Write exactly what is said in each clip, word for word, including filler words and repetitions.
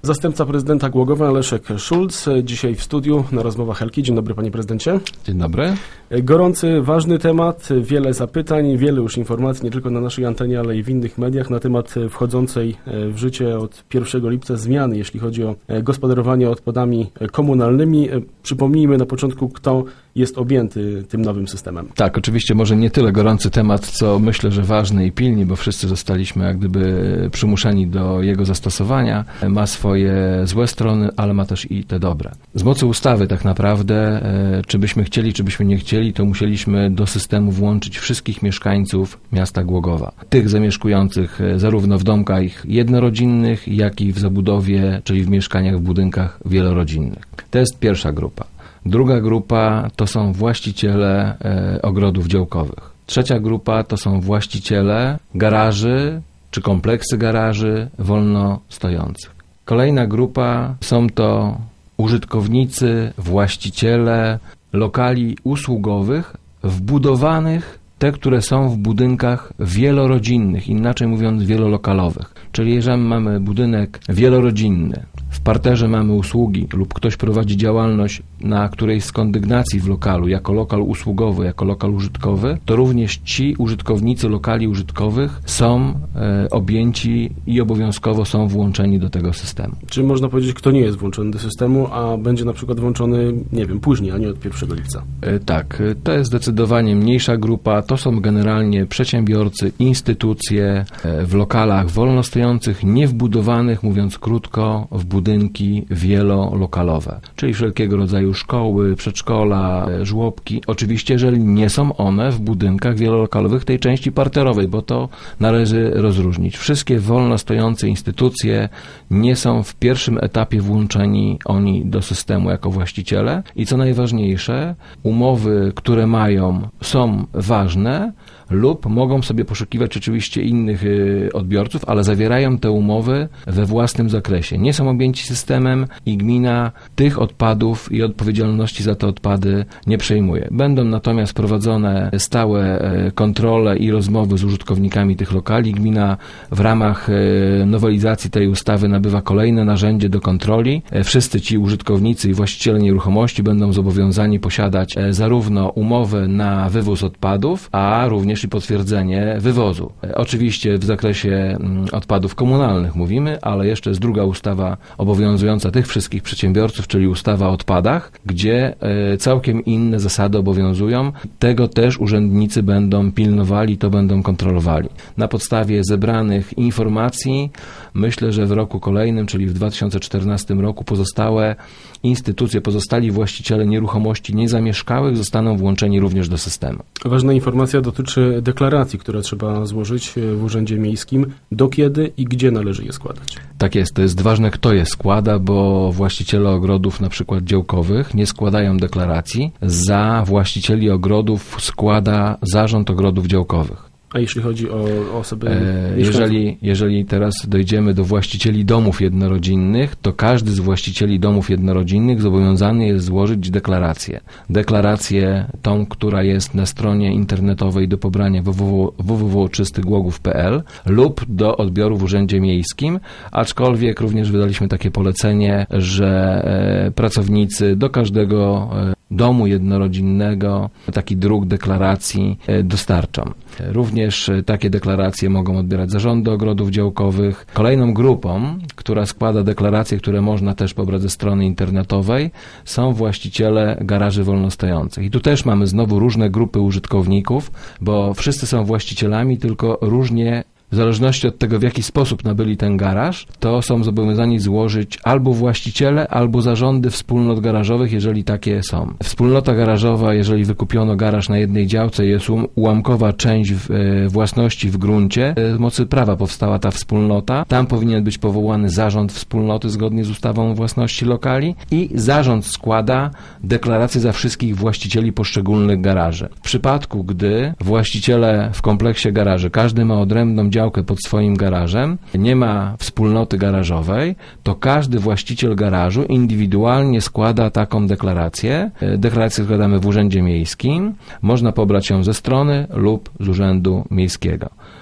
Zastępca prezydenta Głogowa Leszek Szulc, dzisiaj w studiu na rozmowach Helki. Dzień dobry, panie prezydencie. Dzień dobry. Gorący, ważny temat, wiele zapytań, wiele już informacji, nie tylko na naszej antenie, ale i w innych mediach na temat wchodzącej w życie od pierwszego lipca zmiany, jeśli chodzi o gospodarowanie odpadami komunalnymi. Przypomnijmy na początku, kto jest objęty tym nowym systemem. Tak, oczywiście może nie tyle gorący temat, co myślę, że ważny i pilny, bo wszyscy zostaliśmy jak gdyby przymuszeni do jego zastosowania. Ma swoje złe strony, ale ma też i te dobre. Z mocy ustawy tak naprawdę, czy byśmy chcieli, czy byśmy nie chcieli, to musieliśmy do systemu włączyć wszystkich mieszkańców miasta Głogowa. Tych zamieszkujących zarówno w domkach jednorodzinnych, jak i w zabudowie, czyli w mieszkaniach w budynkach wielorodzinnych. To jest pierwsza grupa. Druga grupa to są właściciele e, ogrodów działkowych. Trzecia grupa to są właściciele garaży czy kompleksy garaży wolno stojących. Kolejna grupa są to użytkownicy, właściciele lokali usługowych wbudowanych, te, które są w budynkach wielorodzinnych, inaczej mówiąc wielolokalowych. Czyli jeżeli mamy budynek wielorodzinny, w parterze mamy usługi lub ktoś prowadzi działalność na którejś z kondygnacji w lokalu jako lokal usługowy, jako lokal użytkowy, to również ci użytkownicy lokali użytkowych są e, objęci i obowiązkowo są włączeni do tego systemu. Czy można powiedzieć, kto nie jest włączony do systemu, a będzie na przykład włączony, nie wiem, później, a nie od pierwszego lipca? E, tak, to jest zdecydowanie mniejsza grupa. To są generalnie przedsiębiorcy, instytucje e, w lokalach wolnostojących, niewbudowanych, mówiąc krótko, w budynki wielolokalowe, czyli wszelkiego rodzaju szkoły, przedszkola, żłobki. Oczywiście, jeżeli nie są one w budynkach wielolokalowych tej części parterowej, bo to należy rozróżnić. Wszystkie wolno stojące instytucje nie są w pierwszym etapie włączeni oni do systemu jako właściciele i co najważniejsze, umowy, które mają, są ważne lub mogą sobie poszukiwać oczywiście innych y, odbiorców, ale zawierają te umowy we własnym zakresie. Nie są objęci systemem i gmina tych odpadów i odpowiedzialności za te odpady nie przejmuje. Będą natomiast prowadzone stałe y, kontrole i rozmowy z użytkownikami tych lokali. Gmina w ramach y, nowelizacji tej ustawy nabywa kolejne narzędzie do kontroli. Y, wszyscy ci użytkownicy i właściciele nieruchomości będą zobowiązani posiadać y, zarówno umowę na wywóz odpadów, a również i potwierdzenie wywozu. Oczywiście w zakresie odpadów komunalnych mówimy, ale jeszcze jest druga ustawa obowiązująca tych wszystkich przedsiębiorców, czyli ustawa o odpadach, gdzie całkiem inne zasady obowiązują. Tego też urzędnicy będą pilnowali, to będą kontrolowali. Na podstawie zebranych informacji myślę, że w roku kolejnym, czyli w dwa tysiące czternastym roku pozostałe instytucje, pozostali właściciele nieruchomości niezamieszkałych zostaną włączeni również do systemu. Ważna informacja dotyczy deklaracji, które trzeba złożyć w Urzędzie Miejskim. Do kiedy i gdzie należy je składać? Tak jest, to jest ważne, kto je składa, bo właściciele ogrodów na przykład działkowych nie składają deklaracji. Za właścicieli ogrodów składa Zarząd Ogrodów Działkowych. A jeśli chodzi o osoby... E, jeżeli, jeżeli teraz dojdziemy do właścicieli domów jednorodzinnych, to każdy z właścicieli domów jednorodzinnych zobowiązany jest złożyć deklarację. Deklarację tą, która jest na stronie internetowej do pobrania w w w kropka czysty głogów kropka p l lub do odbioru w Urzędzie Miejskim, aczkolwiek również wydaliśmy takie polecenie, że e, pracownicy do każdego e, domu jednorodzinnego taki druk deklaracji e, dostarczą. Również takie deklaracje mogą odbierać zarządy ogrodów działkowych. Kolejną grupą, która składa deklaracje, które można też pobrać ze strony internetowej, są właściciele garaży wolnostojących. I tu też mamy znowu różne grupy użytkowników, bo wszyscy są właścicielami, tylko różnie w zależności od tego, w jaki sposób nabyli ten garaż, to są zobowiązani złożyć albo właściciele, albo zarządy wspólnot garażowych, jeżeli takie są. Wspólnota garażowa, jeżeli wykupiono garaż na jednej działce, jest ułamkowa część w, e, własności w gruncie, z mocy prawa powstała ta wspólnota. Tam powinien być powołany zarząd wspólnoty zgodnie z ustawą o własności lokali i zarząd składa deklarację za wszystkich właścicieli poszczególnych garaży. W przypadku, gdy właściciele w kompleksie garaży, każdy ma odrębną działkę pod swoim garażem, nie ma wspólnoty garażowej, to każdy właściciel garażu indywidualnie składa taką deklarację. Deklarację składamy w Urzędzie Miejskim. Można pobrać ją ze strony lub z Urzędu Miejskiego.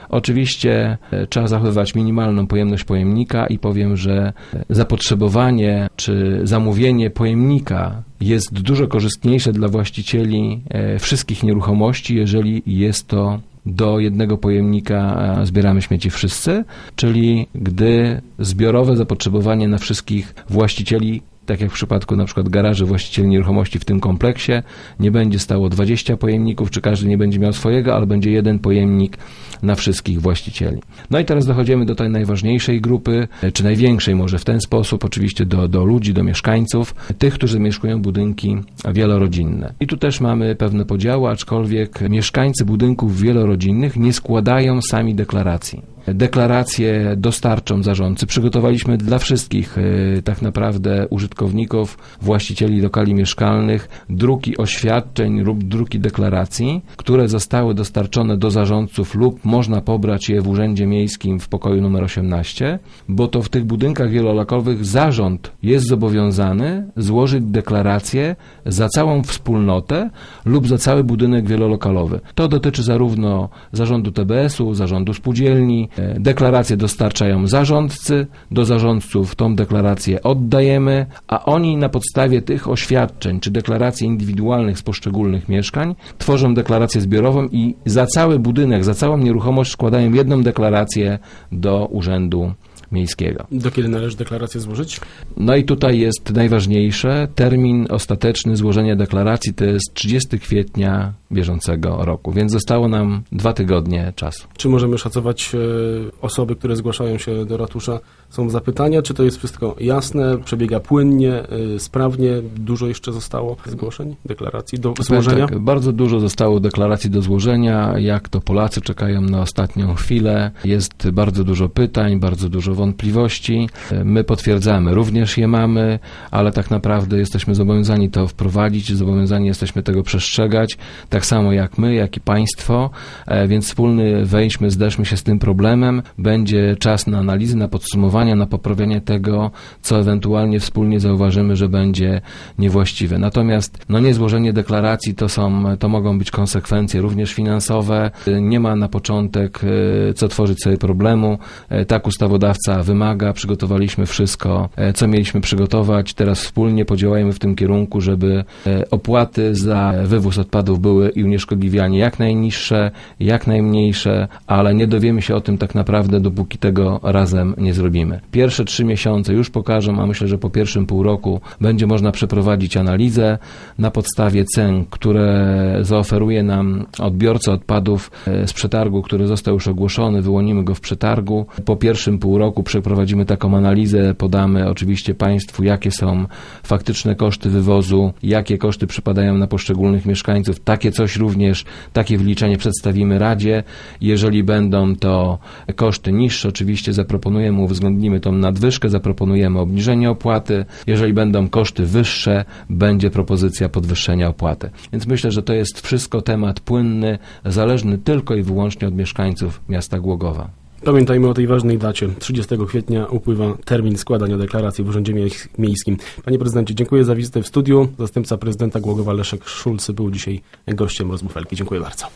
Oczywiście trzeba zachowywać minimalną pojemność pojemnika i powiem, że zapotrzebowanie czy zamówienie pojemnika jest dużo korzystniejsze dla właścicieli wszystkich nieruchomości, jeżeli jest to do jednego pojemnika zbieramy śmieci wszyscy, czyli gdy zbiorowe zapotrzebowanie na wszystkich właścicieli, tak jak w przypadku na przykład garaży właścicieli nieruchomości w tym kompleksie, nie będzie stało dwadzieścia pojemników, czy każdy nie będzie miał swojego, ale będzie jeden pojemnik na wszystkich właścicieli. No i teraz dochodzimy do tej najważniejszej grupy, czy największej może w ten sposób, oczywiście do, do ludzi, do mieszkańców, tych, którzy zamieszkują budynki wielorodzinne. I tu też mamy pewne podziały, aczkolwiek mieszkańcy budynków wielorodzinnych nie składają sami deklaracji. Deklaracje dostarczą zarządcy. Przygotowaliśmy dla wszystkich y, tak naprawdę użytkowników, właścicieli lokali mieszkalnych druki oświadczeń lub druki deklaracji, które zostały dostarczone do zarządców lub można pobrać je w Urzędzie Miejskim w pokoju numer osiemnaście, bo to w tych budynkach wielolokałowych zarząd jest zobowiązany złożyć deklarację za całą wspólnotę lub za cały budynek wielolokalowy. To dotyczy zarówno zarządu T B S u, zarządu spółdzielni. Deklaracje dostarczają zarządcy, do zarządców tą deklarację oddajemy, a oni na podstawie tych oświadczeń czy deklaracji indywidualnych z poszczególnych mieszkań tworzą deklarację zbiorową i za cały budynek, za całą nieruchomość składają jedną deklarację do Urzędu Miejskiego. Do kiedy należy deklarację złożyć? No i tutaj jest najważniejsze, termin ostateczny złożenia deklaracji to jest trzydziestego kwietnia bieżącego roku, więc zostało nam dwa tygodnie czasu. Czy możemy szacować e, osoby, które zgłaszają się do ratusza, są zapytania, czy to jest wszystko jasne, przebiega płynnie, e, sprawnie, dużo jeszcze zostało zgłoszeń, deklaracji do złożenia? Tak, bardzo dużo zostało deklaracji do złożenia, jak to Polacy czekają na ostatnią chwilę, jest bardzo dużo pytań, bardzo dużo wątpliwości, my potwierdzamy, również je mamy, ale tak naprawdę jesteśmy zobowiązani to wprowadzić, zobowiązani jesteśmy tego przestrzegać, tak samo jak my, jak i państwo, więc wspólny wejdźmy, zderzmy się z tym problemem, będzie czas na analizy, na podsumowania, na poprawianie tego, co ewentualnie wspólnie zauważymy, że będzie niewłaściwe. Natomiast no niezłożenie deklaracji to są, to mogą być konsekwencje również finansowe, nie ma na początek co tworzyć sobie problemu, tak ustawodawca wymaga, przygotowaliśmy wszystko, co mieliśmy przygotować, teraz wspólnie podziałajmy w tym kierunku, żeby opłaty za wywóz odpadów były i unieszkodliwianie jak najniższe, jak najmniejsze, ale nie dowiemy się o tym tak naprawdę, dopóki tego razem nie zrobimy. Pierwsze trzy miesiące już pokażą, a myślę, że po pierwszym pół roku będzie można przeprowadzić analizę na podstawie cen, które zaoferuje nam odbiorca odpadów z przetargu, który został już ogłoszony, wyłonimy go w przetargu. Po pierwszym pół roku przeprowadzimy taką analizę, podamy oczywiście Państwu, jakie są faktyczne koszty wywozu, jakie koszty przypadają na poszczególnych mieszkańców. Takie coś również, takie wyliczenie przedstawimy Radzie. Jeżeli będą to koszty niższe, oczywiście zaproponujemy, uwzględnimy tą nadwyżkę, zaproponujemy obniżenie opłaty. Jeżeli będą koszty wyższe, będzie propozycja podwyższenia opłaty. Więc myślę, że to jest wszystko temat płynny, zależny tylko i wyłącznie od mieszkańców miasta Głogowa. Pamiętajmy o tej ważnej dacie. trzydziestego kwietnia upływa termin składania deklaracji w Urzędzie Miejskim. Panie prezydencie, dziękuję za wizytę w studiu. Zastępca prezydenta Głogowa Leszek Szulcy był dzisiaj gościem rozmów Elki. Dziękuję bardzo.